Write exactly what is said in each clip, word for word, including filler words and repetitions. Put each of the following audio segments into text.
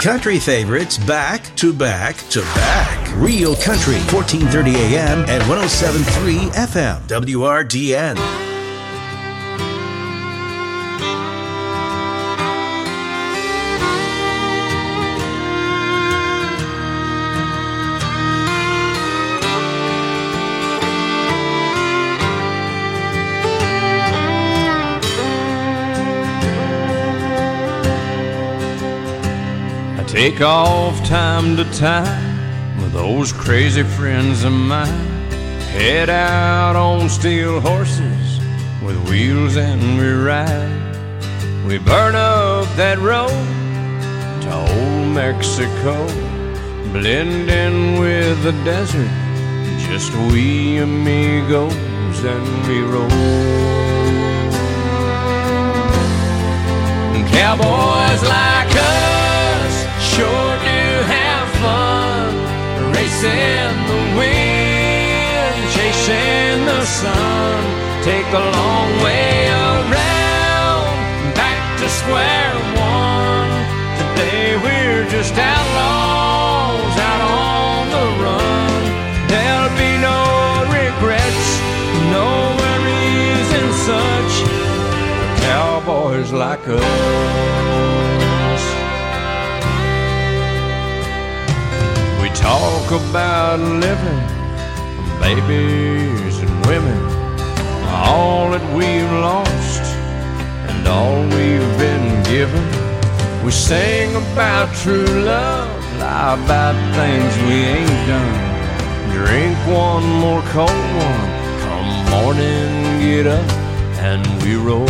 Country favorites back to back to back. Real Country, fourteen thirty A M and one oh seven point three F M, W R D N. Take off time to time with those crazy friends of mine. Head out on steel horses with wheels and we ride. We burn up that road to old Mexico, blend in with the desert, just we amigos and we roll. And cowboys like us sure do have fun, racing the wind, chasing the sun. Take the long way around, back to square one. Today we're just outlaws out on the run. There'll be no regrets, no worries and such for cowboys like us. Talk about living, babies and women, all that we've lost and all we've been given. We sing about true love, lie about things we ain't done. Drink one more cold one, come morning, get up and we roll.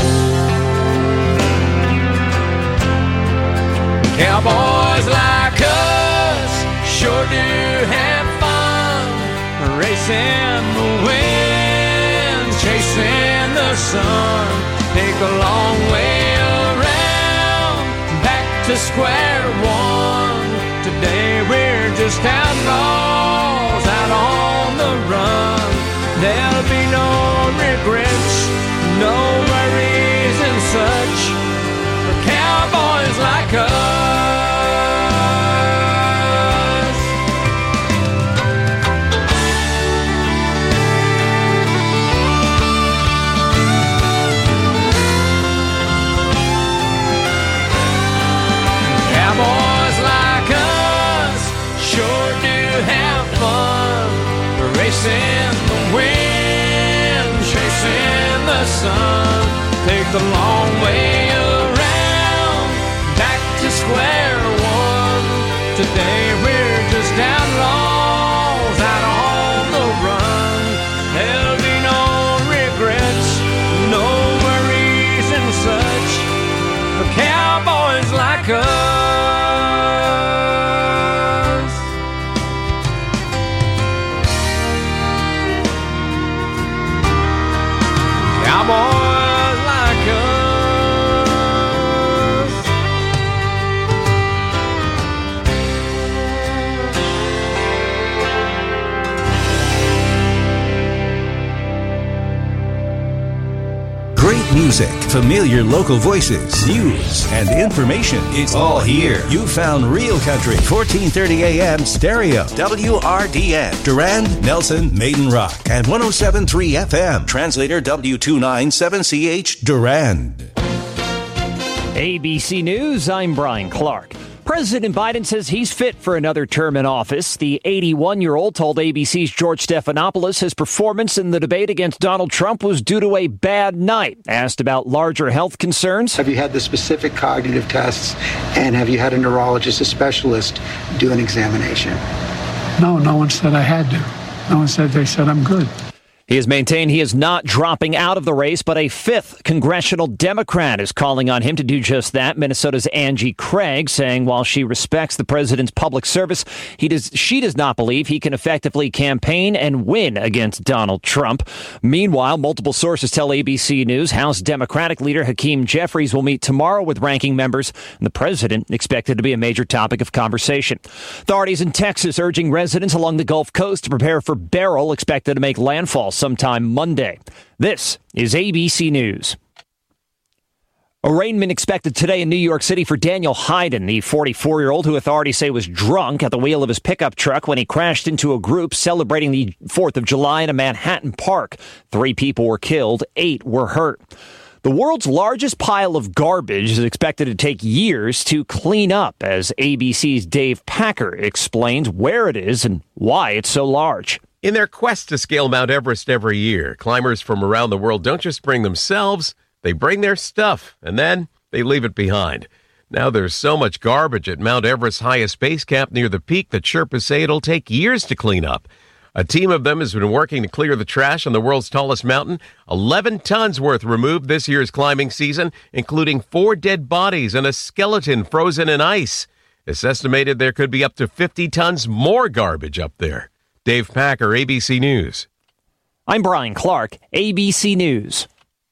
Cowboys like us sure do have fun, racing the wind, chasing the sun. Take a long way around, back to square one. Today we're just outlaws out on the run. There'll be no regrets, no worries and such for cowboys like us. Cowboys like us sure do have fun, racing the wind, chasing the sun. Take the long way around, back to square one. Today we're just outlaws out on the run. There'll be no regrets, no worries and such for cowboys like us. Cowboys like us. Great music, familiar local voices, news, and information. It's all here. You found Real Country, fourteen thirty A M stereo, W R D N, Durand, Nelson, Maiden Rock, and one oh seven point three F M. Translator W two ninety-seven C H, Durand. A B C News, I'm Brian Clark. President Biden says he's fit for another term in office. The eighty-one-year-old told A B C's George Stephanopoulos his performance in the debate against Donald Trump was due to a bad night. Asked about larger health concerns. Have you had the specific cognitive tests, and have you had a neurologist, a specialist, do an examination? No, no one said I had to. No one said, they said I'm good. He has maintained he is not dropping out of the race, but a fifth congressional Democrat is calling on him to do just that. Minnesota's Angie Craig saying while she respects the president's public service, he does, she does not believe he can effectively campaign and win against Donald Trump. Meanwhile, multiple sources tell A B C News House Democratic leader Hakeem Jeffries will meet tomorrow with ranking members, and the president expected to be a major topic of conversation. Authorities in Texas urging residents along the Gulf Coast to prepare for Beryl, expected to make landfall sometime Monday. This is A B C News. Arraignment expected today in New York City for Daniel Hayden, the forty-four-year-old who authorities say was drunk at the wheel of his pickup truck when he crashed into a group celebrating the fourth of July in a Manhattan park. Three people were killed, eight were hurt. The world's largest pile of garbage is expected to take years to clean up, as A B C's Dave Packer explains where it is and why it's so large. In their quest to scale Mount Everest every year, climbers from around the world don't just bring themselves, they bring their stuff, and then they leave it behind. Now there's so much garbage at Mount Everest's highest base camp near the peak that Sherpas say it'll take years to clean up. A team of them has been working to clear the trash on the world's tallest mountain. eleven tons worth removed this year's climbing season, including four dead bodies and a skeleton frozen in ice. It's estimated there could be up to fifty tons more garbage up there. Dave Packer, A B C News. I'm Brian Clark, A B C News.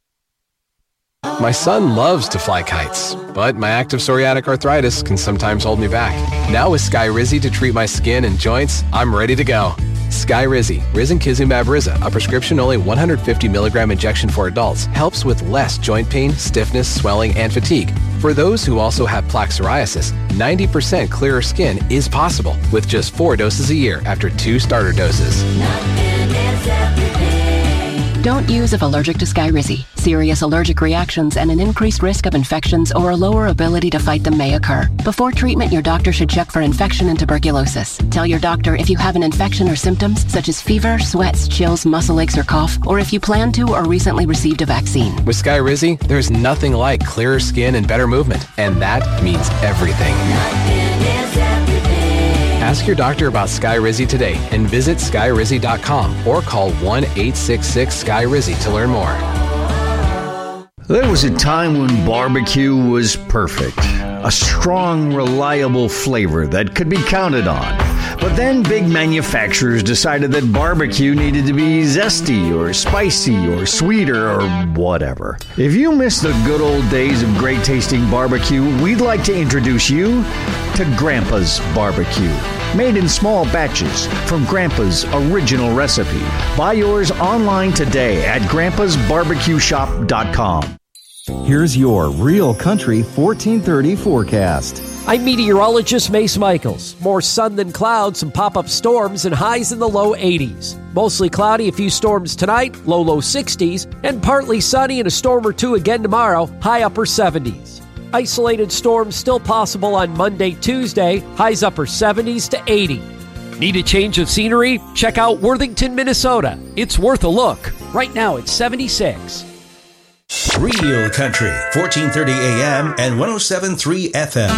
My son loves to fly kites, but my active psoriatic arthritis can sometimes hold me back. Now with Skyrizi to treat my skin and joints, I'm ready to go. Skyrizi, risankizumab Riza, a prescription-only one hundred fifty milligram injection for adults, helps with less joint pain, stiffness, swelling, and fatigue. For those who also have plaque psoriasis, ninety percent clearer skin is possible with just four doses a year after two starter doses. Don't use if allergic to Skyrizi. Serious allergic reactions and an increased risk of infections or a lower ability to fight them may occur. Before treatment, your doctor should check for infection and tuberculosis. Tell your doctor if you have an infection or symptoms such as fever, sweats, chills, muscle aches, or cough, or if you plan to or recently received a vaccine. With Skyrizi, there's nothing like clearer skin and better movement, and that means everything. Ask your doctor about Skyrizi today and visit skyrizi dot com or call one eight six six Sky Rizzy to learn more. There was a time when barbecue was perfect. A strong, reliable flavor that could be counted on. But then big manufacturers decided that barbecue needed to be zesty or spicy or sweeter or whatever. If you miss the good old days of great tasting barbecue, we'd like to introduce you to Grandpa's Barbecue. Made in small batches from Grandpa's original recipe. Buy yours online today at grandpas barbecue shop dot com. Here's your Real Country fourteen thirty forecast. I'm meteorologist Mace Michaels. More sun than clouds, some pop-up storms, and highs in the low eighties. Mostly cloudy, a few storms tonight, low low sixties, and partly sunny and a storm or two again tomorrow, high upper seventies. Isolated storms still possible on Monday, Tuesday, highs upper seventies to eighty. Need a change of scenery? Check out Worthington, Minnesota. It's worth a look. Right now it's seventy-six. Real Country, fourteen thirty A M and one oh seven point three F M.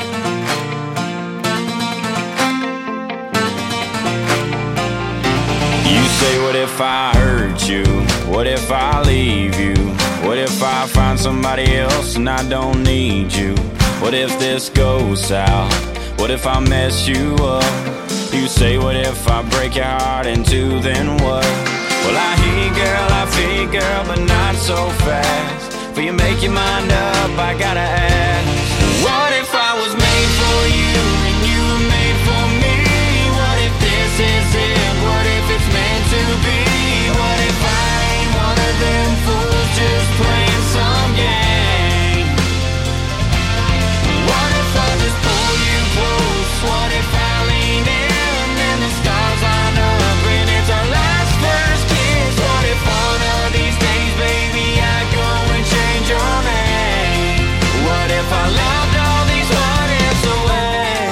You say, what if I hurt you? What if I leave you? What if I find somebody else and I don't need you? What if this goes south? What if I mess you up? You say, what if I break your heart in two, then what? Well, I hear you, girl, I feel you, girl, but not so fast. Before you make your mind up, I gotta ask, what if I was made for you and you were made for me? What if this is it? What if it's meant to be? What if I ain't one of them fools just playing some game? What if I just pull you close? What if I lean in and the stars line up and it's our last first kiss? What if one of these days, baby, I go and change your name? What if I loved all these what ifs away?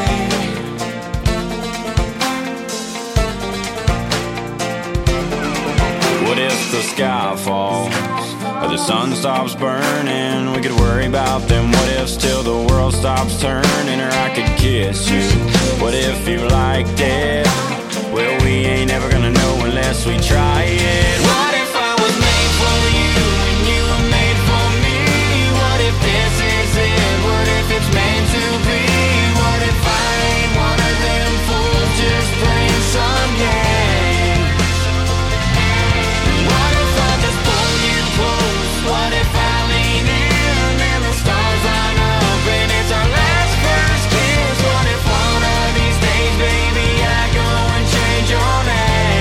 What if the sky falls or the sun stops burning? We could worry about them what ifs till the world stops turning, or I could kiss you. What if you liked it? Well, we ain't ever gonna know unless we try it. What if I was made for you and you were made for me? What if this is it? What if it's meant to be? What if I ain't one of them fools just playing some games? What if I just pull you close? What if I lean in and the stars line up and it's our last first kiss? What if one of these days, baby, I go and change your name?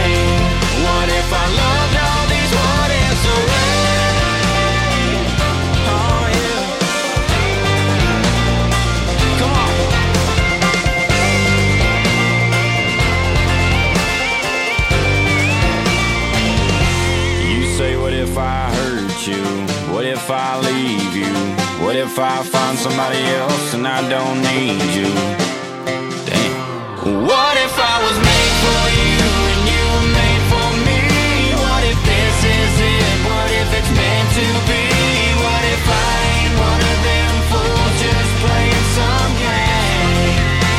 if I find somebody else and I don't need you? Damn. What if I was made for you and you were made for me? What if this is it? What if it's meant to be? What if I ain't one of them fools just playing some game?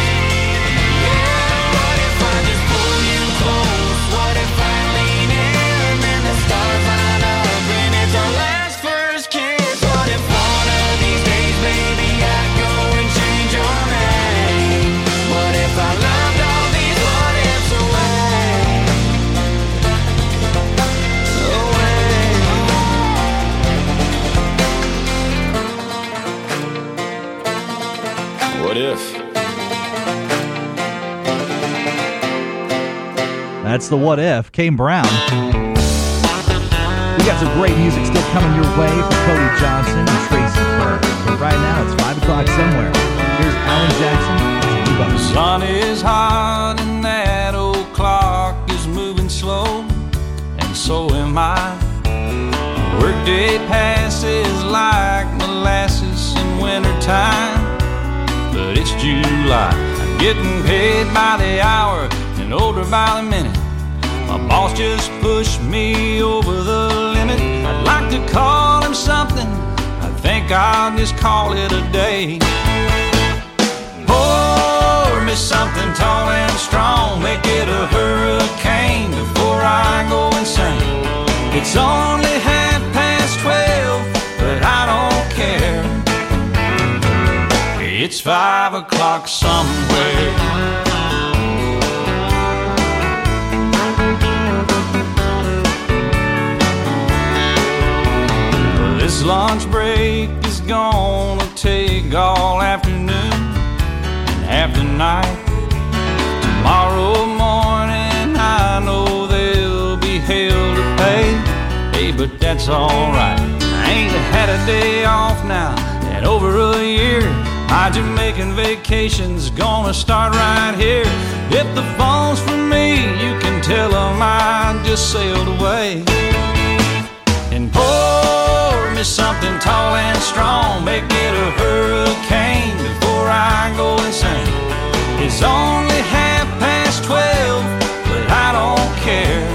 Yeah, what if I just pull you close? What if I lean in and the stars line up and it's our last first kiss? What if one of these days, baby, I go and change your name? What if I loved all these what ifs away? Away. What if? That's the What If, Kane Brown. We got some great music still coming your way from Cody Johnson and Tracy Burke. But right now it's five o'clock somewhere. Here's Alan Jackson. The sun is hot and that old clock is moving slow, and so am I. Workday passes like molasses in wintertime, but it's July. I'm getting paid by the hour and older by the minute. My boss just pushed me over the limit. I'd like to call him something. I think I'll just call it a day. Pour me something tall and strong, make it a hurricane before I go insane. It's only half past twelve, but I don't care. It's five o'clock somewhere. This lunch break is gonna take all afternoon and half the night. Tomorrow morning I know there'll be hell to pay. Hey, but that's alright. I ain't had a day off now in over a year. My Jamaican vacation's gonna start right here. If the phone's for me, you can tell them I just sailed away. And pour me something tall and strong, make it a hurricane before I go insane. It's only half past twelve, but I don't care.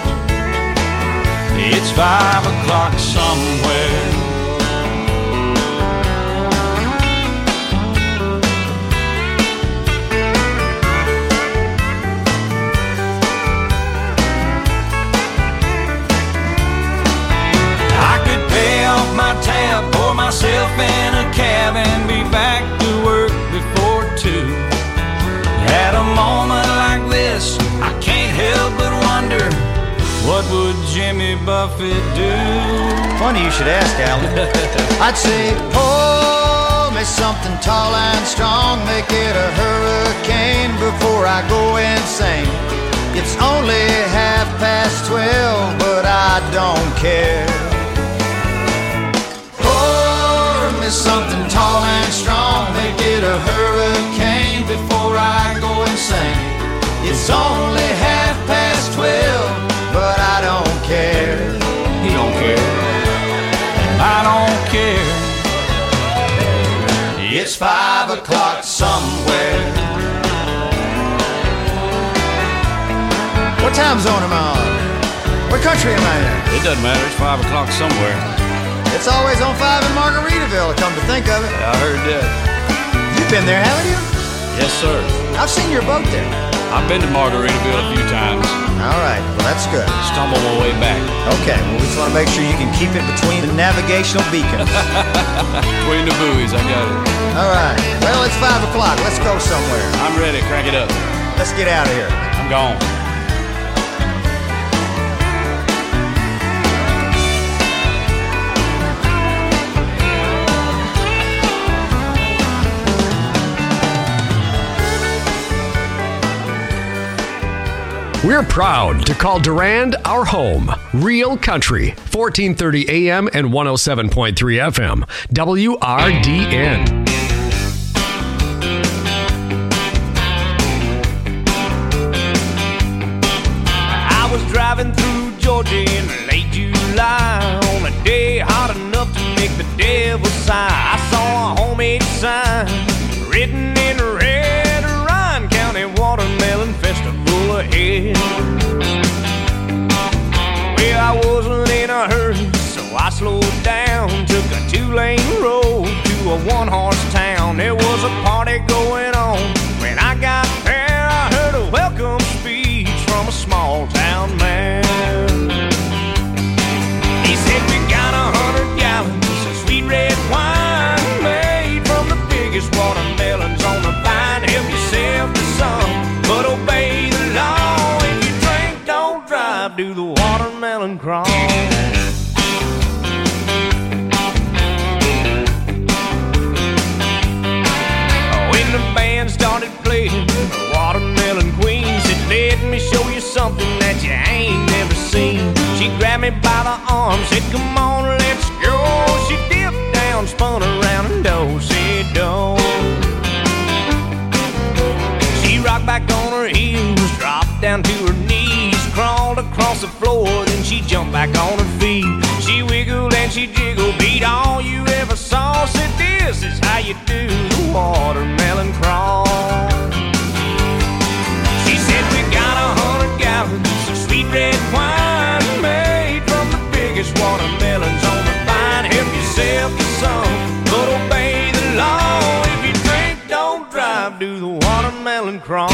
It's five o'clock somewhere. My tab, pour myself in a cab and be back to work before two. At a moment like this, I can't help but wonder, what would Jimmy Buffett do? Funny you should ask, Alan. I'd say, pour me something tall and strong, make it a hurricane before I go insane. It's only half past twelve, but I don't care. Something tall and strong, make it a hurricane before I go insane. It's only half past twelve, but I don't care. He don't care, and I don't care. It's five o'clock somewhere. What time zone am I on? What country am I in? It doesn't matter, it's five o'clock somewhere. It's always on five in Margaritaville, come to think of it. I heard that. You've been there, haven't you? Yes, sir. I've seen your boat there. I've been to Margaritaville a few times. All right, well, that's good. Stumble my way back. Okay, well, we just want to make sure you can keep it between the navigational beacons. Between the buoys, I got it. All right, well, it's five o'clock. Let's go somewhere. I'm ready. Crank it up. Let's get out of here. I'm gone. We're proud to call Durand our home. Real Country, fourteen thirty A M and one oh seven point three F M. W R D N. I was driving through Georgia in late July on a day hot enough to make the devil sigh. I saw homemade sign written in red, Ryan County Watermelon Festival ahead. Well, I wasn't in a hurry, so I slowed down, took a two-lane road to a one-horse town. There was a party going on. When I got there, I heard a welcome speech from a small-town man. He said, we got a hundred gallons of sweet red wine made from the biggest watermelons on the vine. Help yourself to some, but obey the law. If you drink, don't drive, do the watermelon crawl. When the band started playing the Watermelon Queen, said, let me show you something that you ain't never seen. She grabbed me by the arm, said, come on, let's go. She dipped down, spun around, and do-si-do. She rocked back on her heels, dropped down to her knees, crawled across the floor, then she jumped back on her feet. She wiggled and she jiggled, beat all you ever saw. Said, this is how you do the watermelon crawl. She said, we got a hundred gallons of sweet red wine made from the biggest watermelons on the vine. Help yourself to some, but obey the law. If you drink, don't drive, do the watermelon crawl.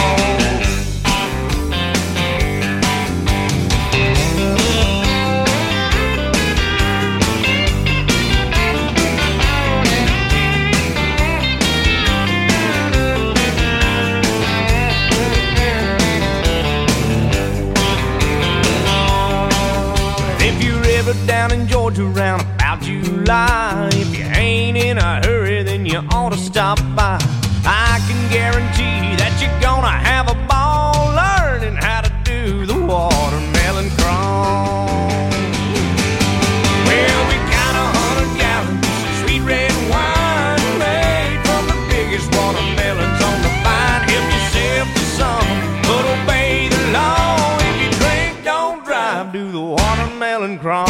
Down in Georgia round about July, if you ain't in a hurry, then you ought to stop by. I can guarantee that you're gonna have a ball learning how to do the watermelon crawl. Well, we got a hundred gallons of sweet red wine made from the biggest watermelons on the vine. Help yourself to some, but obey the law. If you drink, don't drive, do the watermelon crawl.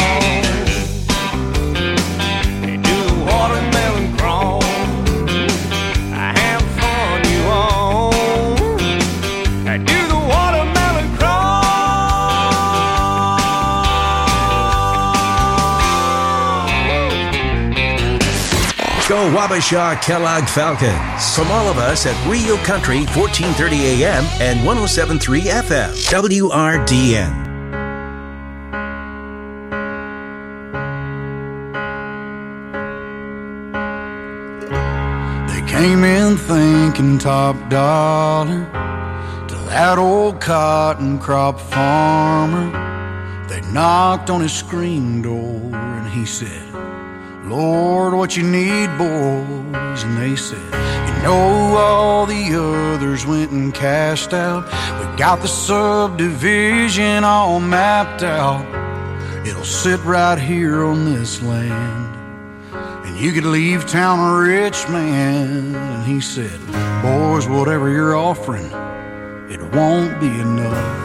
Watermelon crawl. I have fun, you all. I do the watermelon crawl. Go Wabasha Kellogg Falcons. From all of us at Real Country, fourteen thirty A M and one oh seven point three F M, W R D N. Came in thinking top dollar to that old cotton crop farmer. They knocked on his screen door and he said, Lord, what you need, boys? And they said, you know all the others went and cashed out. We got the subdivision all mapped out. It'll sit right here on this land. You could leave town a rich man. And he said, boys, whatever you're offering, it won't be enough.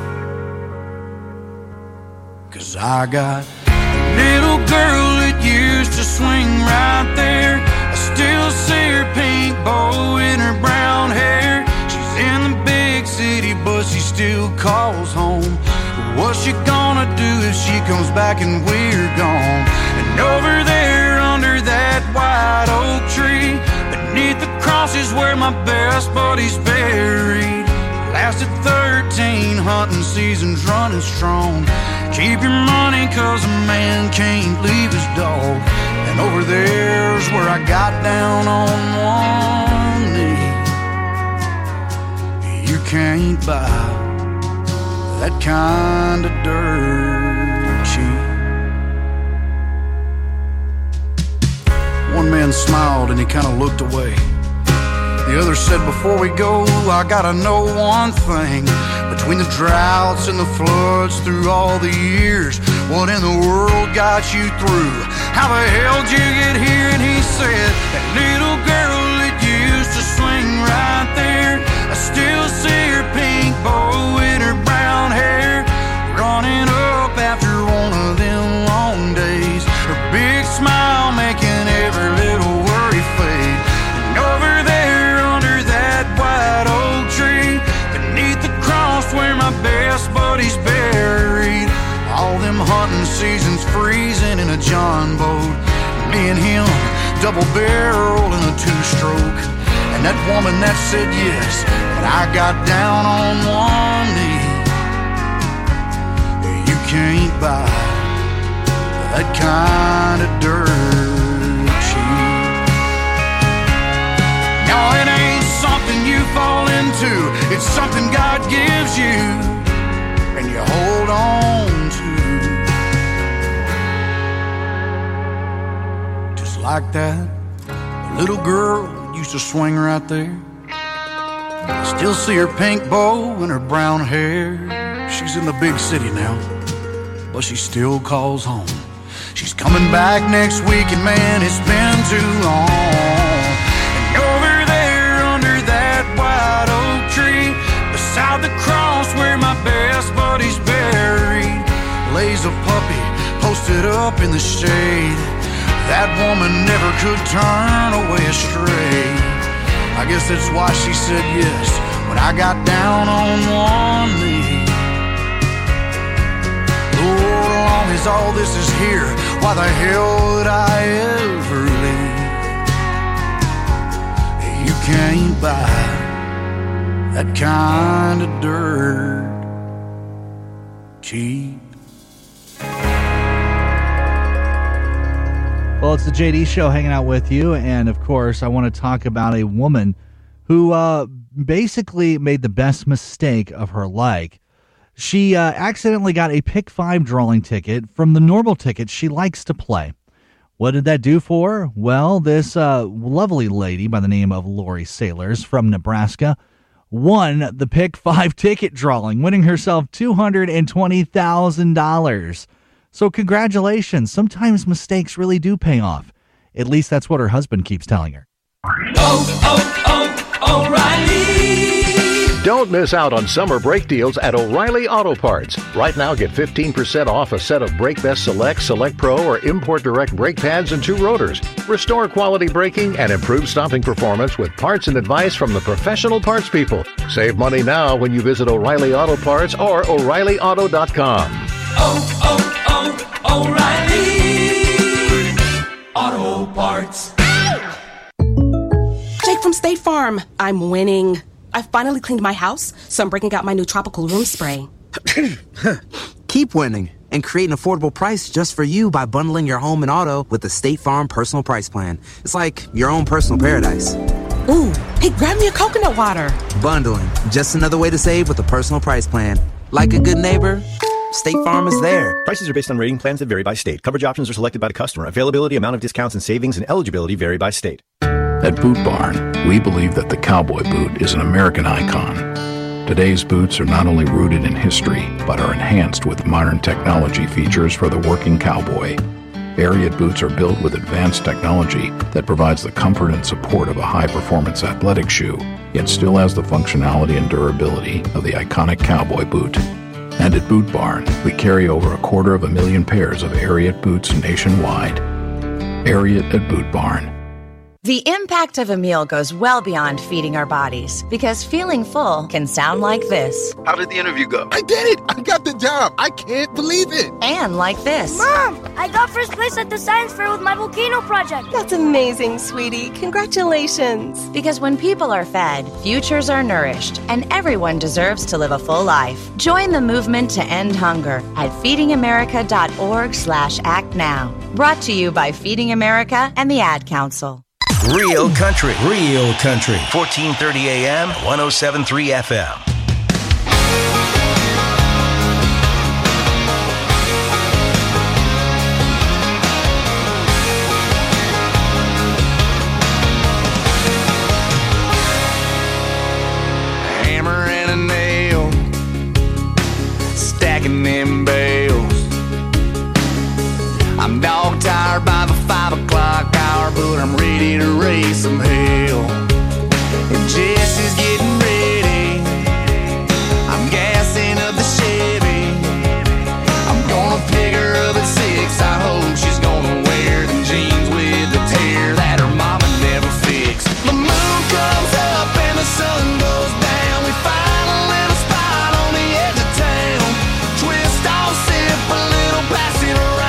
Cause I got a little girl that used to swing right there. I still see her pink bow in her brown hair. She's in the big city, but she still calls home. What's she gonna do if she comes back and we're gone? And over there under that white oak tree, beneath the cross is where my best buddy's buried. Lasted thirteen hunting seasons running strong. Keep your money cause a man can't leave his dog. And over there's where I got down on one knee. You can't buy that kind of dirt cheap. One man smiled and he kind of looked away. The other said, before we go, I gotta know one thing. Between the droughts and the floods through all the years, what in the world got you through? How the hell did you get here? And he said, that little girl that used to swing right there, I still see her pink bow in her brown hair, running up after one of them long days. Her big smile making every little worry fade. seasons freezing in a John boat. Me and him, double barrel in a two-stroke. And that woman that said yes, but I got down on one knee. You can't buy that kind of dirt cheap. No, it ain't something you fall into. It's something God gives you and you hold on to. Just like that little girl used to swing right there. I still see her pink bow and her brown hair. She's in the big city now, but she still calls home. She's coming back next week, and man, it's been too long. And over there under that white oak tree, beside the cross where my best buddy's buried, lays a puppy posted up in the shade. That woman never could turn away astray. I guess that's why she said yes when I got down on one knee. Lord, as long as all this is here, why the hell would I ever leave? You can't buy that kind of dirt cheap. Well, it's the J D Show hanging out with you, and of course, I want to talk about a woman who uh, basically made the best mistake of her life. She uh, accidentally got a Pick five drawing ticket from the normal tickets she likes to play. What did that do for her? Well, this uh, lovely lady by the name of Lori Sailors from Nebraska won the Pick five ticket drawing, winning herself two hundred twenty thousand dollars. So congratulations. Sometimes mistakes really do pay off. At least that's what her husband keeps telling her. Oh, oh, O'Reilly! Don't miss out on summer brake deals at O'Reilly Auto Parts. Right now, get fifteen percent off a set of Brake Best Select, Select Pro, or Import Direct brake pads and two rotors. Restore quality braking and improve stopping performance with parts and advice from the professional parts people. Save money now when you visit O'Reilly Auto Parts or O'Reilly Auto dot com. Oh, oh, oh, O'Reilly Auto Parts. Jake from State Farm. I'm winning. I finally cleaned my house, so I'm breaking out my new tropical room spray. Keep winning and create an affordable price just for you by bundling your home and auto with the State Farm Personal Price Plan. It's like your own personal paradise. Ooh, hey, grab me a coconut water. Bundling, just another way to save with a personal price plan. Like a good neighbor, State Farm is there. Prices are based on rating plans that vary by state. Coverage options are selected by the customer. Availability, amount of discounts and savings, and eligibility vary by state. At Boot Barn, we believe that the cowboy boot is an American icon. Today's boots are not only rooted in history, but are enhanced with modern technology features for the working cowboy. Ariat boots are built with advanced technology that provides the comfort and support of a high-performance athletic shoe, yet still has the functionality and durability of the iconic cowboy boot. And at Boot Barn, we carry over a quarter of a million pairs of Ariat boots nationwide. Ariat at Boot Barn. The impact of a meal goes well beyond feeding our bodies, because feeling full can sound like this. How did the interview go? I did it! I got the job! I can't believe it! And like this. Mom, I got first place at the science fair with my volcano project. That's amazing, sweetie. Congratulations. Because when people are fed, futures are nourished, and everyone deserves to live a full life. Join the movement to end hunger at feedingamerica.org slash act now. Brought to you by Feeding America and the Ad Council. Real country, real country. fourteen thirty A M, one oh seven point three F M. Hammer and a nail, stacking them bales. I'm dog tired by the five o'clock hour, but I'm ready to raise some hell. And Jesse's getting ready, I'm gassing up the Chevy. I'm gonna pick her up at six, I hope she's gonna wear them jeans with the tear that her mama never fixed. The moon comes up and the sun goes down, we find a little spot on the edge of town. Twist off, sip a little, pass it around.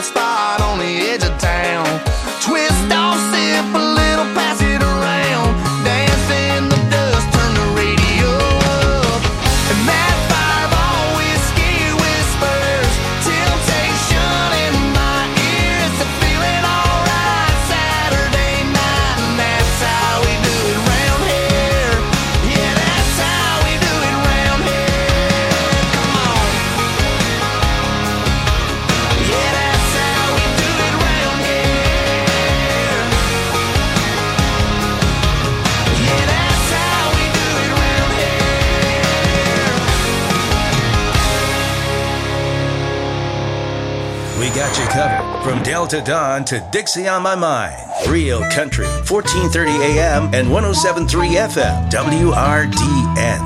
little spot on the edge of town. Twist off, sip a little, pass it around. Dance in the dust, turn the radio up. And that fireball whiskey whispers temptation in my ear. It's a feeling alright Saturday night, and that's how we do it round here. Yeah, that's how we do it round here. Come on. Yeah, that's how we do it round here. Yeah, that's how we do it round here. We got you covered. From Delta Dawn to Dixie on My Mind. Real Country, fourteen thirty A M and one oh seven point three F M, W R D N.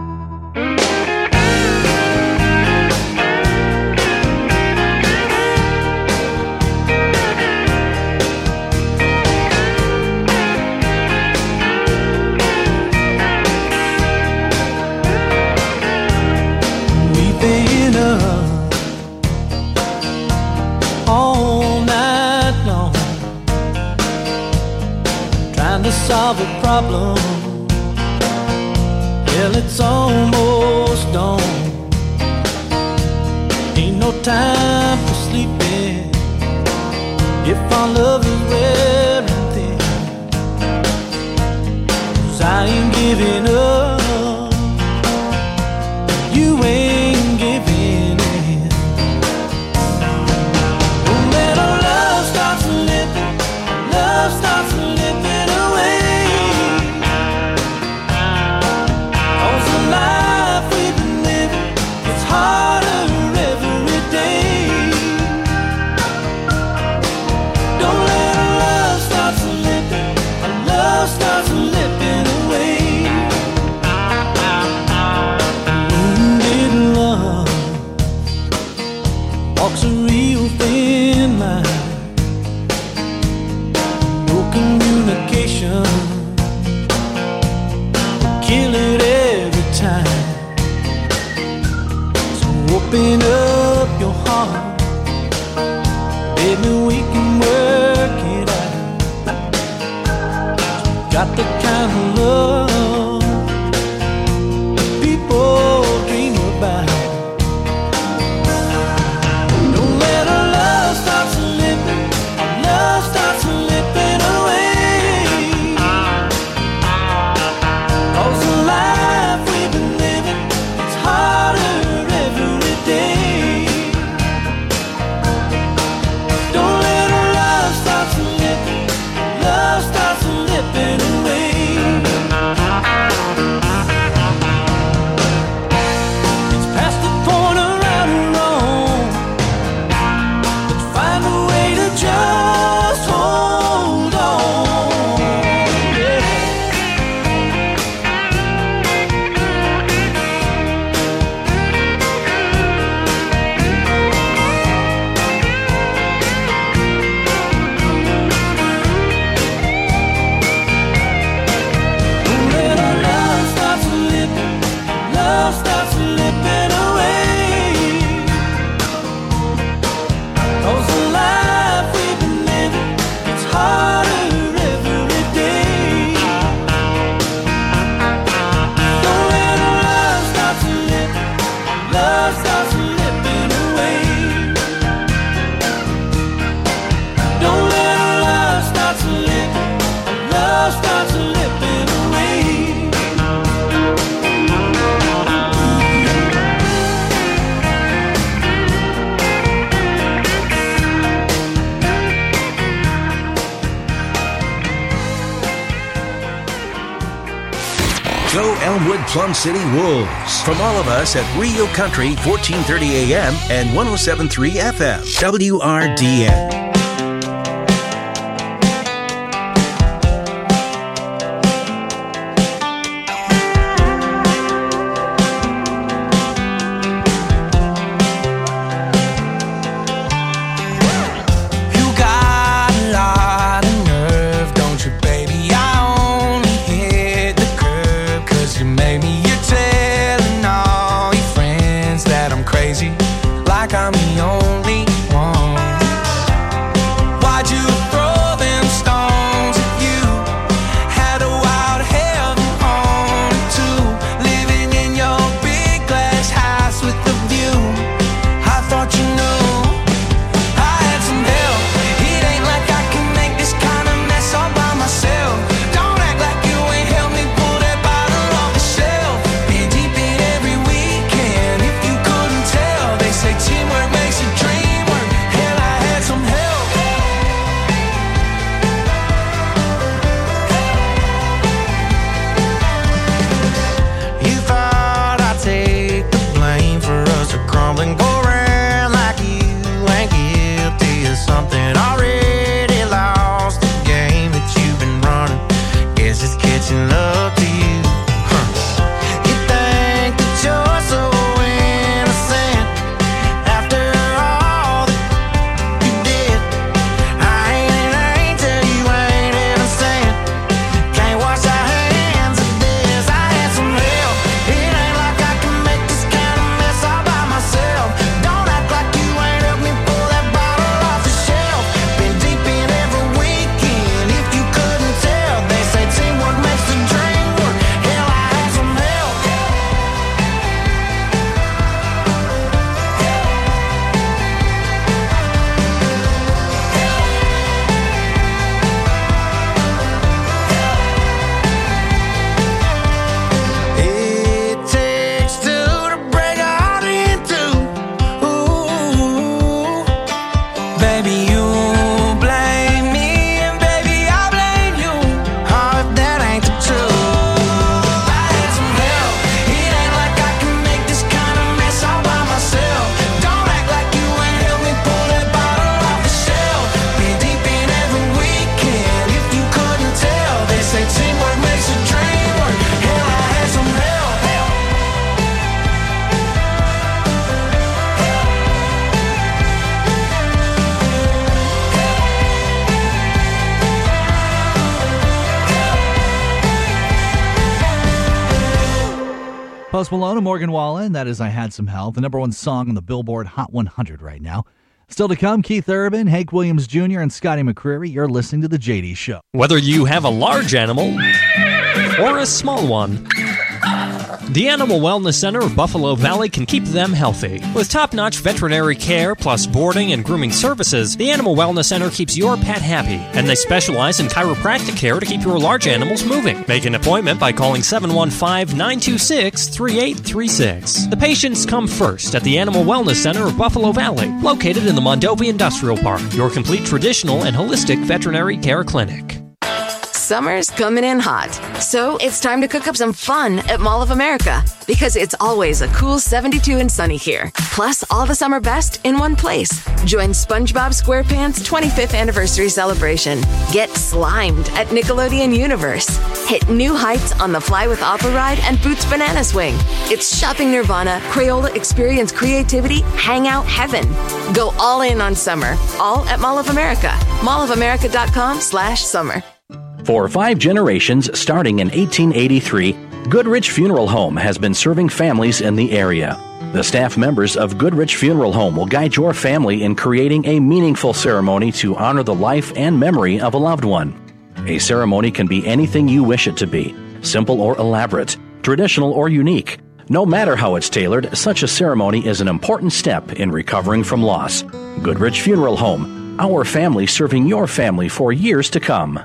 We've been up all night long, trying to solve a problem. Well, it's almost dawn. Ain't no time for sleeping if our love is wearing thin. 'Cause I ain't giving up, you ain't giving in. When our love starts slipping, love starts slipping away. 'Cause the life we've been living, it's harder every day. Don't let our love start slipping, our love starts slipping away. Wounded love walks a real thin line. No communication will kill it every time. So open up your heart, baby, we can work it out. Got the kind of love people dream about. Don't let our love start slipping, our love starts slipping away. 'Cause the life we've been living, it's harder every day. Don't let our love start slipping, love starts slipping away. It's past the point of right or wrong. Let's find a way to just hold on. Yeah. Don't let our love start slipping, love starts slipping away. 'Cause the life we've been living, it's harder every day. Don't let our love start slipping, love starts slipping away. Don't let our love start slipping, love starts slipping away. Go Elmwood Plum City Wolves. From all of us at Real Country, fourteen thirty A M and one oh seven point three F M, W R D N. You got a lot of nerve, don't you, baby? I only hit the curb 'cause you made me. You're telling all your friends that I'm crazy, like I'm the only one. Baby, you blame me, and baby, I blame you. Oh, if that ain't the truth. I had some help. It ain't like I can make this kind of mess all by myself. Don't act like you ain't help me pull that bottle off the shelf. Been deep in every weekend, if you couldn't tell. They say teamwork makes a dream work. Hell, I had some help. Post Malone and Morgan Wallen, that is I Had Some Help, the number one song on the Billboard Hot one hundred right now. Still to come, Keith Urban, Hank Williams Junior, and Scotty McCreery. You're listening to The J D Show. Whether you have a large animal or a small one, the Animal Wellness Center of Buffalo Valley can keep them healthy. With top-notch veterinary care plus boarding and grooming services, the Animal Wellness Center keeps your pet happy, and they specialize in chiropractic care to keep your large animals moving. Make an appointment by calling seven one five, nine two six, three eight three six. The patients come first at the Animal Wellness Center of Buffalo Valley, located in the Mondovi Industrial Park, your complete traditional and holistic veterinary care clinic. Summer's coming in hot, so it's time to cook up some fun at Mall of America, because it's always a cool seventy-two and sunny here. Plus, all the summer best in one place. Join SpongeBob SquarePants' twenty-fifth anniversary celebration. Get slimed at Nickelodeon Universe. Hit new heights on the Fly with Appa ride and Boots Banana Swing. It's shopping nirvana, Crayola experience creativity, hangout heaven. Go all in on summer, all at Mall of America. mall of america dot com slash summer. For five generations, starting in eighteen eighty-three, Goodrich Funeral Home has been serving families in the area. The staff members of Goodrich Funeral Home will guide your family in creating a meaningful ceremony to honor the life and memory of a loved one. A ceremony can be anything you wish it to be, simple or elaborate, traditional or unique. No matter how it's tailored, such a ceremony is an important step in recovering from loss. Goodrich Funeral Home, our family serving your family for years to come.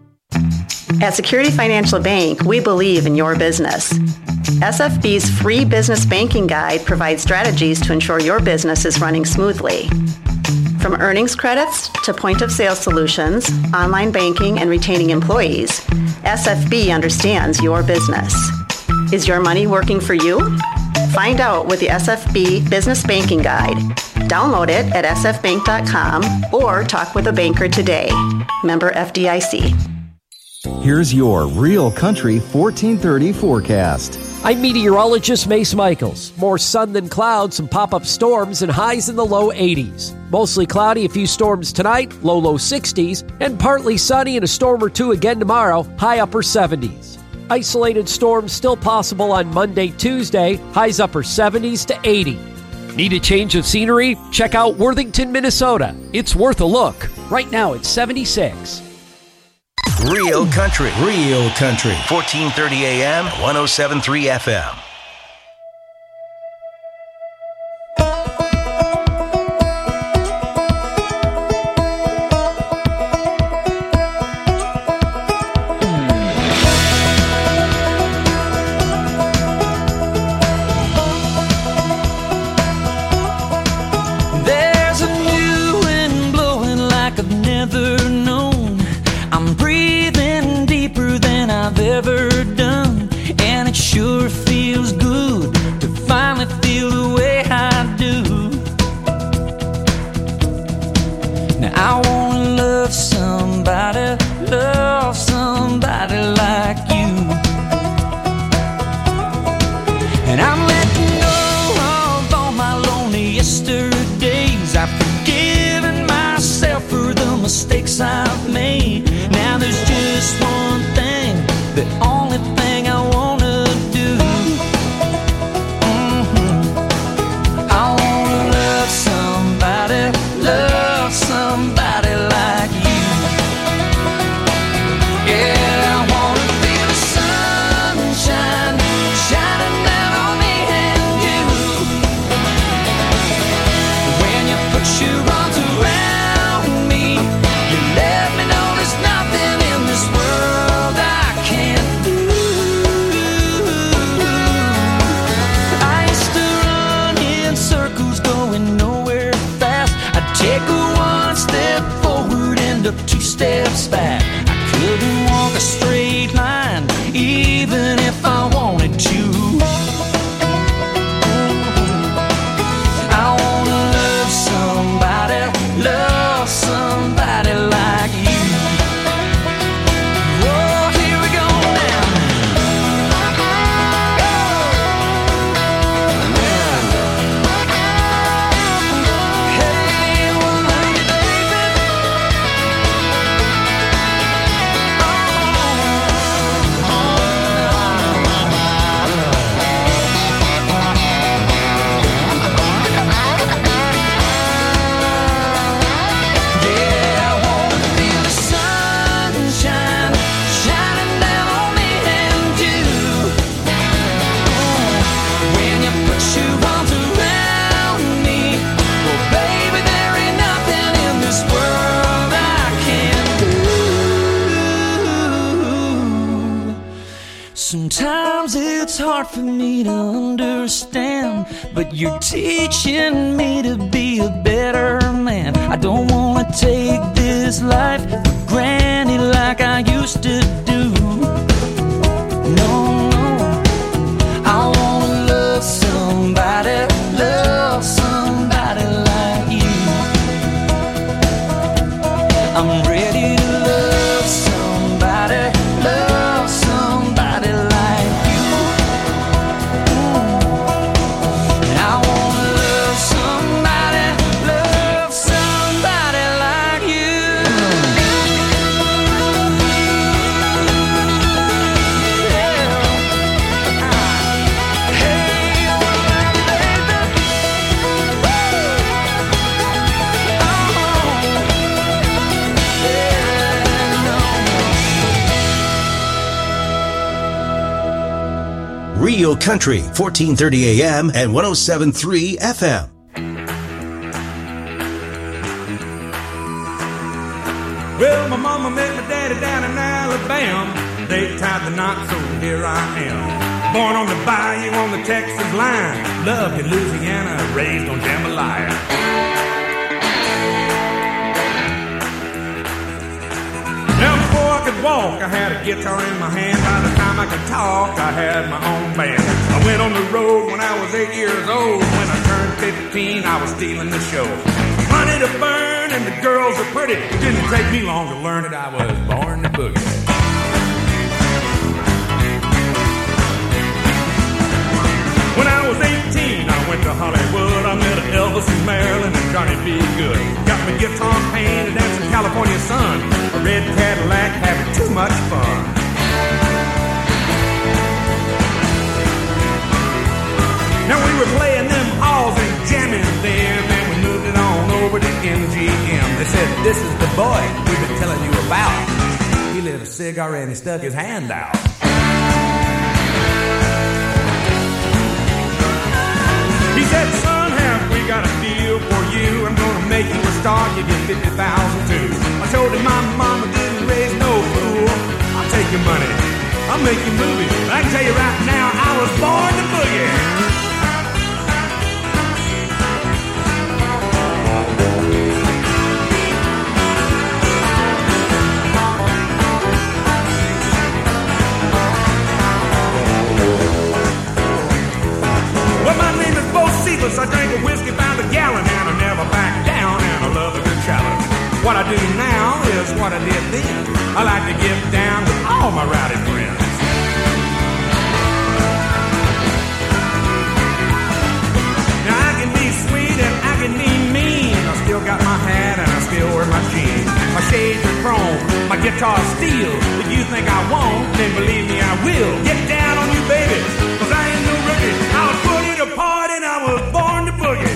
At Security Financial Bank, we believe in your business. S F B's free business banking guide provides strategies to ensure your business is running smoothly. From earnings credits to point-of-sale solutions, online banking, and retaining employees, S F B understands your business. Is your money working for you? Find out with the S F B Business Banking Guide. Download it at s f bank dot com or talk with a banker today. Member F D I C. Here's your Real Country fourteen thirty forecast. I'm meteorologist Mace Michaels. More sun than clouds, some pop-up storms, and highs in the low eighties. Mostly cloudy, a few storms tonight, low low sixties, and partly sunny and a storm or two again tomorrow, high upper seventies. Isolated storms still possible on Monday, Tuesday, highs upper seventies to eighty. Need a change of scenery? Check out Worthington, Minnesota. It's worth a look. Right now it's seventy-six. Real Country. Real Country. fourteen thirty A M, one oh seven point three F M. There's a new wind blowing like I've never known. I'm breathing deeper than I've ever done, and it sure feels good to finally feel the way I do. Now I wanna love somebody, love somebody like you. And I'm letting go of all my lonely yesterdays. I've forgiven myself for the mistakes I've made. Now there's just one thing, the only thing I wanna do. Mm-hmm. I wanna love somebody, love somebody somebody like you. Oh, here we go now. Hey, well, love you, baby. Yeah, I wanna feel the sunshine shining down on me and you. When you put your arms around me, well, baby, there ain't nothing in this world I can't do. Sometimes it's hard for me to understand, but you're teaching me to be a better man. I don't wanna take this life for granted like I used to do. No, no, I wanna love somebody, love somebody like you. I'm ready to love somebody, love somebody like you. And I wanna love somebody, love somebody like you. Real Country, fourteen thirty A M and one oh seven point three F M. Well, my mama met my daddy down in Alabama. They tied the knot, so here I am. Born on the bayou on the Texas line. Loved in Louisiana, raised on jambalaya. Now before I could walk, I had a guitar in my hand. By the time I could talk, I had my own band. I went on the road when I was eight years old. When I turned fifteen, I was stealing the show. Money to burn and the girls are pretty. It didn't take me long to learn that I was born to boogie. When I was eighteen, I went to Hollywood. I met Elvis and Marilyn and Johnny B. Good. Got my guitar painted and some California sun. A red Cadillac, having too much fun. Now we were playing them halls and jamming then, and we moved it on over to M G M. They said, this is the boy we've been telling you about. He lit a cigar and he stuck his hand out. He said, son, have we got a deal for you? I'm gonna make you a star, give you fifty thousand too. I told him my mama didn't raise no fool. I'll take your money, I'll make you movies. But I can tell you right now, I was born to boogie. I drank a whiskey by the gallon and I never back down, and I love a good challenge. What I do now is what I did then. I like to get down with all my rowdy friends. Now I can be sweet and I can be mean. I still got my hat and I still wear my jeans. My shades are chrome, my guitar's steel. If you think I won't, then believe me I will. Get down on you, baby, cause I ain't no rookie. I'll put it apart and I was born to boogie.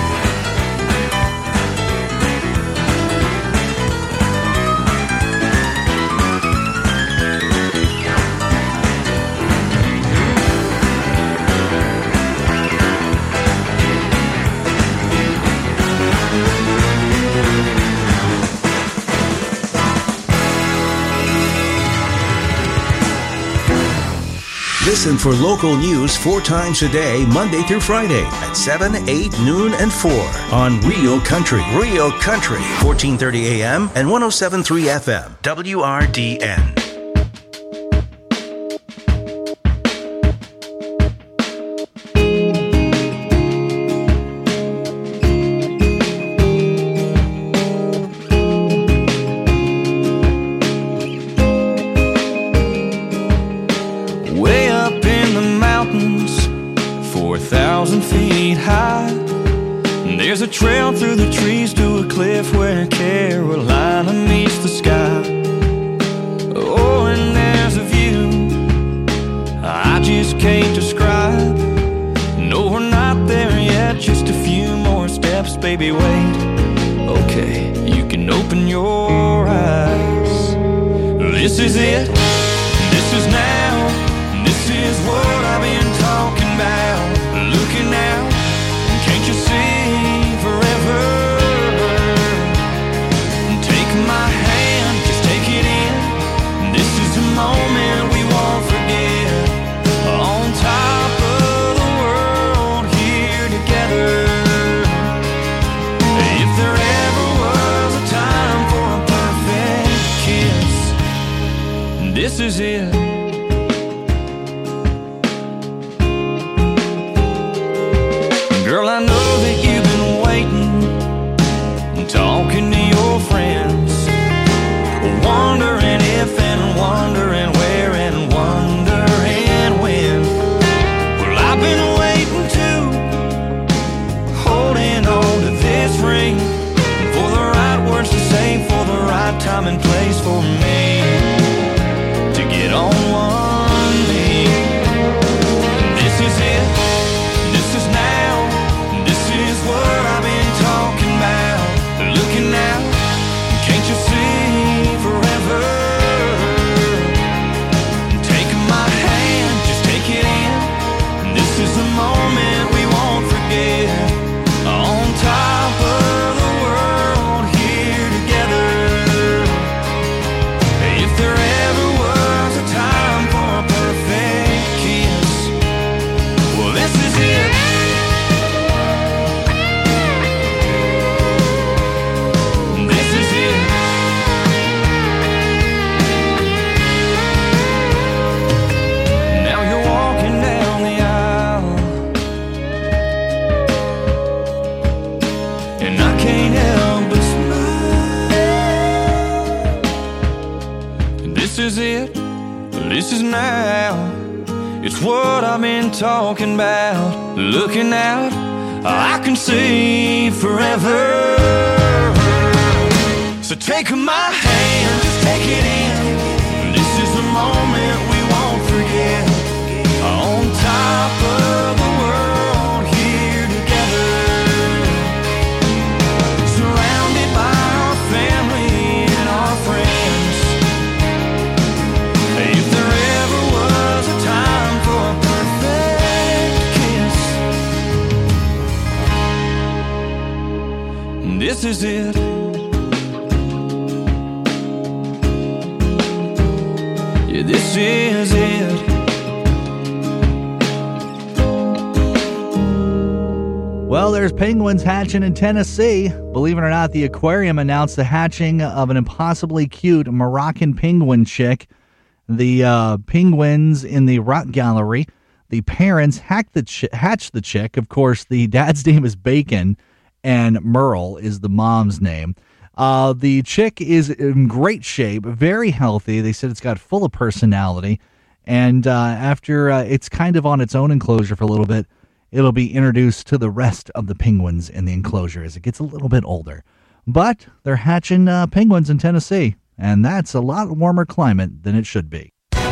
Listen for local news four times a day, Monday through Friday at seven, eight, noon, and four on Real Country. Real Country, fourteen thirty A M and one oh seven point three F M, W R D N. baby, wait. Okay, you can open your eyes. This is it, this is now, this is what I've been talking about. Looking out, can't you see forever? Take my hand, just take it in. This is a moment we won't forget. On top of the world here together. If there ever was a time for a perfect kiss, this is it. Girl, I know that you've been waiting, talking to your friends, wondering if and wondering where and wondering when. Well, I've been waiting too, holding on to this ring, for the right words to say, for the right time and place for me to get on one knee. This is it, this is now, this is what I've been talking about. Looking out, can't you see forever? Take my hand, just take it in. This is a moment we won't forget. On top of the world here together. If there ever was a time for a perfect kiss, well, this is it. This is it. Now you're walking down the aisle, and I can't help but smile. This is it, this is now. It's what I've been talking about. Looking out, I can see forever. So take my hand, just take it in. This is a moment we won't forget. On top of the world here together. Surrounded by our family and our friends. If there ever was a time for a perfect kiss, this is it. Yeah, this is it. Well, there's penguins hatching in Tennessee. Believe it or not, the aquarium announced the hatching of an impossibly cute Moroccan penguin chick. The uh, penguins in the rock gallery, the parents hacked the ch- hatched the chick. Of course, the dad's name is Bacon, and Merle is the mom's name. Uh, the chick is in great shape, very healthy. They said it's got full of personality. And uh, after uh, it's kind of on its own enclosure for a little bit, it'll be introduced to the rest of the penguins in the enclosure as it gets a little bit older. But they're hatching uh, penguins in Tennessee, and that's a lot warmer climate than it should be.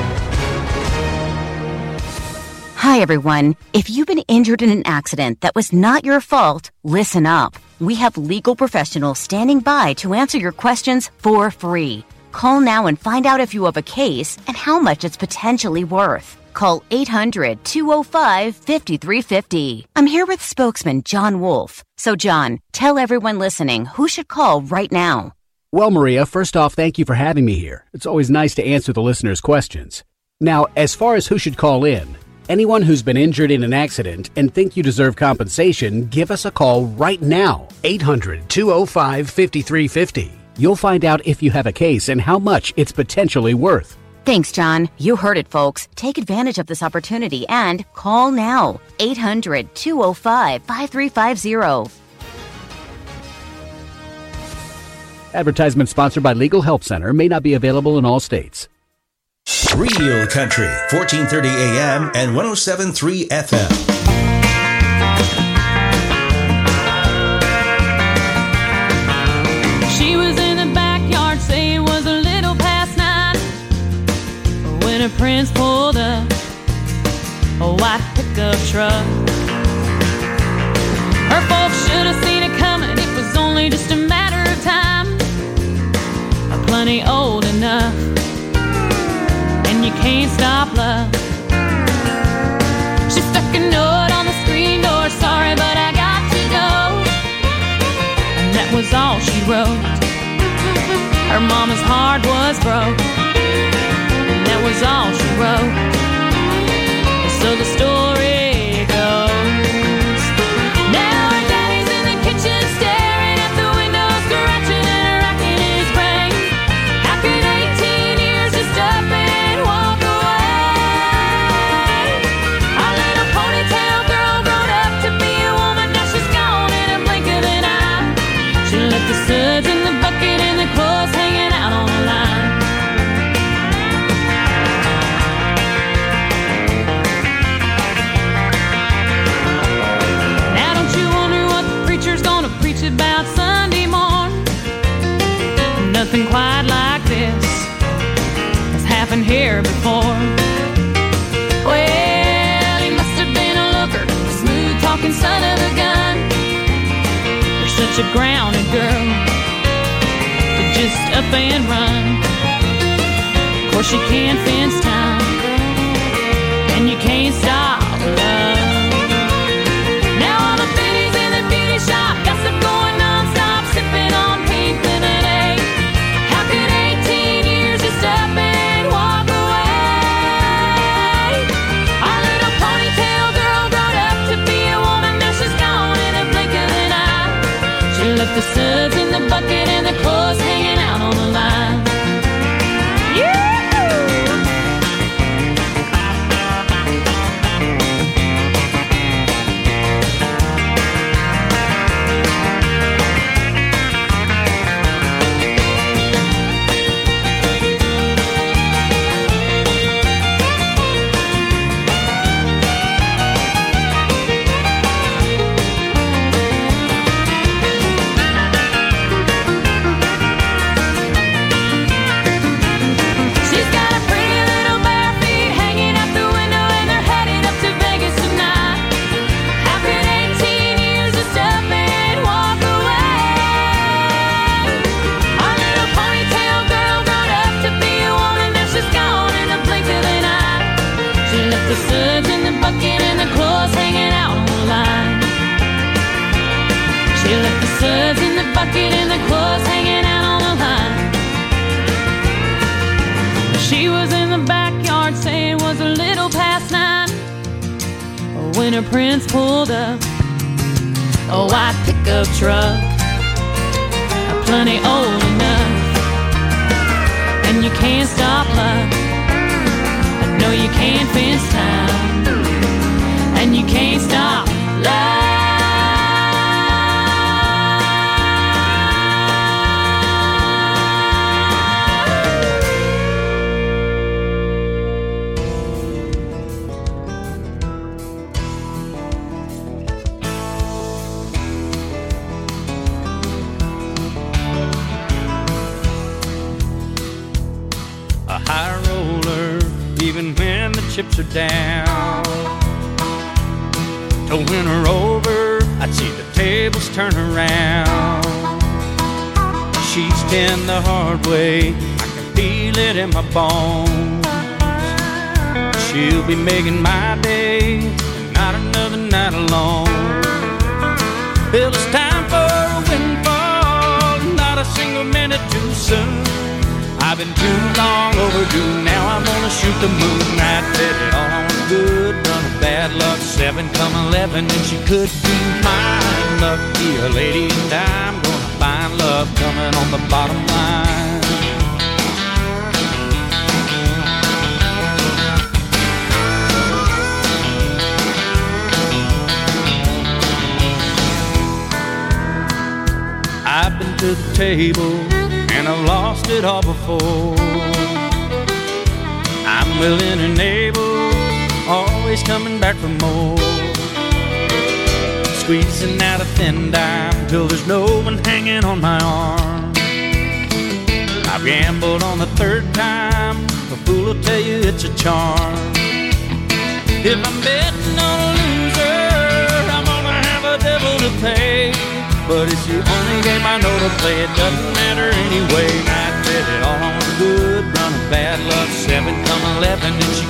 Hi, everyone. If you've been injured in an accident that was not your fault, listen up. We have legal professionals standing by to answer your questions for free. Call now and find out if you have a case and how much it's potentially worth. Call eight hundred, two oh five, five three five oh. I'm here with spokesman John Wolf. So, John, tell everyone listening who should call right now. Well, Maria, first off, thank you for having me here. It's always nice to answer the listeners' questions. Now, as far as who should call in, anyone who's been injured in an accident and think you deserve compensation, give us a call right now. eight hundred, two oh five, five three five oh. You'll find out if you have a case and how much it's potentially worth. Thanks, John. You heard it, folks. Take advantage of this opportunity and call now. eight hundred, two oh five, five three five oh. Advertisement sponsored by Legal Help Center. May not be available in all states. Real Country, fourteen thirty A M and one oh seven point three F M. She was in the backyard, say it was a little past nine, when her prince pulled up a white pickup truck. Her folks should have seen it coming plenty old enough, and you can't stop love. She stuck a note on the screen door, sorry, but I got to go. And that was all she wrote. Her mama's heart was broke, and that was all she wrote. And so the story goes. Now her daddy's in the kitchen staring at the window, scratching and racking his brain. How could eighteen years just up and walk away? Our little ponytail girl grown up to be a woman, now she's gone in a blink of an eye. She left the suds in the bucket and the clothes hanging out on the line. Now don't you wonder what the preacher's gonna preach about Sunday morn? Nothing quite like this has happened here before. Well, he must have been a looker, a smooth talking son of a gun. You're such a grounded girl, just up and run. Of course you can't fence time, and you can't stop love. Now all the biddies in the beauty shop, gossip going non-stop, sipping on pink lemonade. How could eighteen years just up and walk away? Our little ponytail girl grown up to be a woman, now she's gone in a blink of an eye. She left the suds in the bucket and the clothes hanging out on the line. When her prince pulled up a white pickup truck, plenty old enough, and you can't stop love. I know you can't fence time, and you can't stop love. Even when the chips are down, to win her over, I'd see the tables turn around. She's ten the hard way, I can feel it in my bones. She'll be making my day, and not another night alone. Well, it's time for a windfall, not a single minute too soon. I've been too long overdue, now I'm gonna shoot the moon. I bet it all on good run of bad luck, seven come eleven, and she could be mine. Lucky a lady, and I'm gonna find love coming on the bottom line. I've been to the table, and I've lost it all before. I'm willing and able, always coming back for more. Squeezing out a thin dime till there's no one hanging on my arm. I've gambled on the third time, a fool will tell you it's a charm. If I'm betting on a loser, I'm gonna have a devil to pay. But it's the only game I know to play, it doesn't matter anyway. I bet it all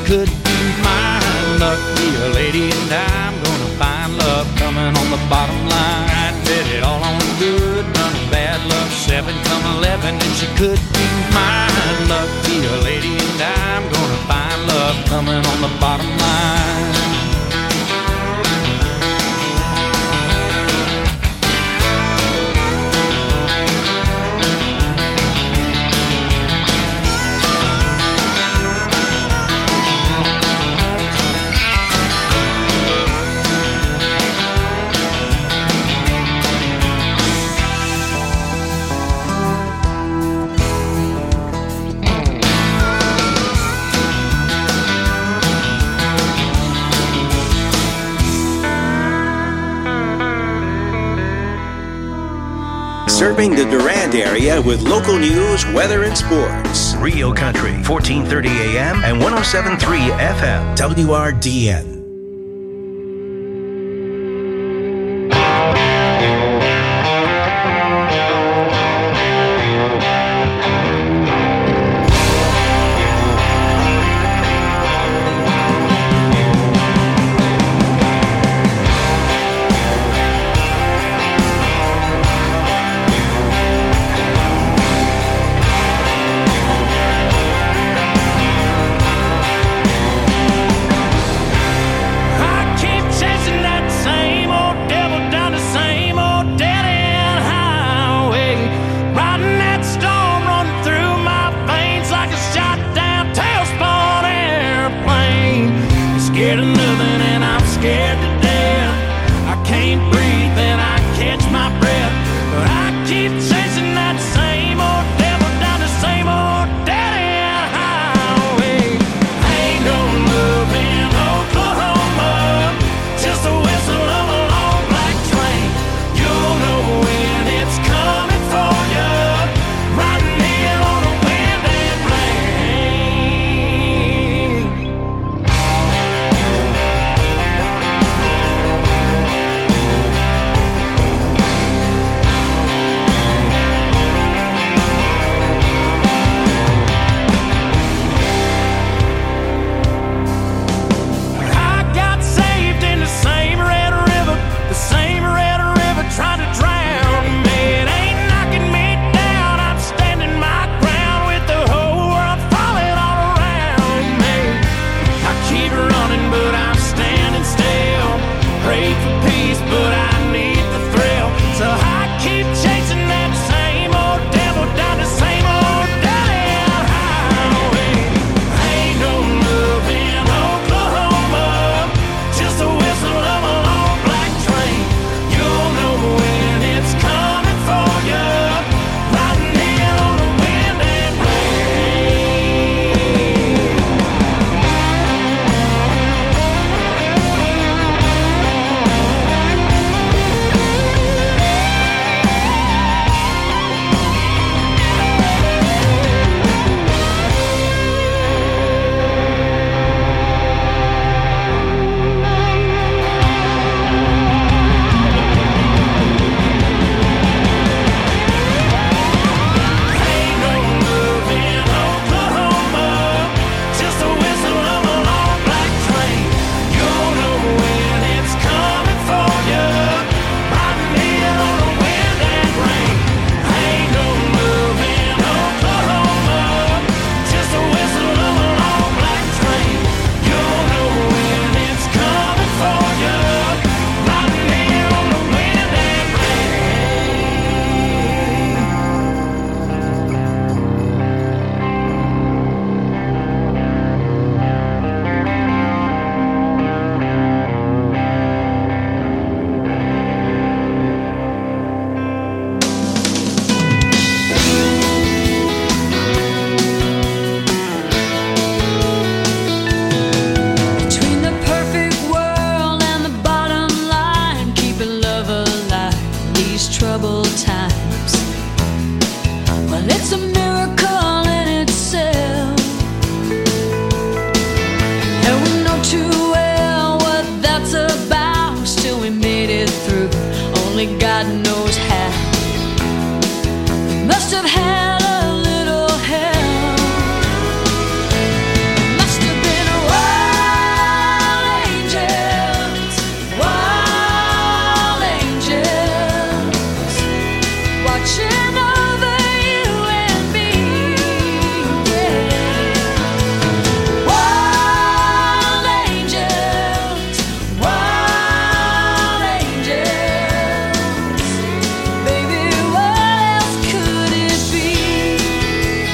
could be my luck, be a lady, and I'm gonna find love coming on the bottom line. I did it all on good, none of bad luck, seven come eleven, and she could be my luck, be a lady, and I'm gonna find love coming on the bottom line. Serving the Durand area with local news, weather, and sports. Real Country, fourteen thirty A M and one oh seven point three F M. W R D N.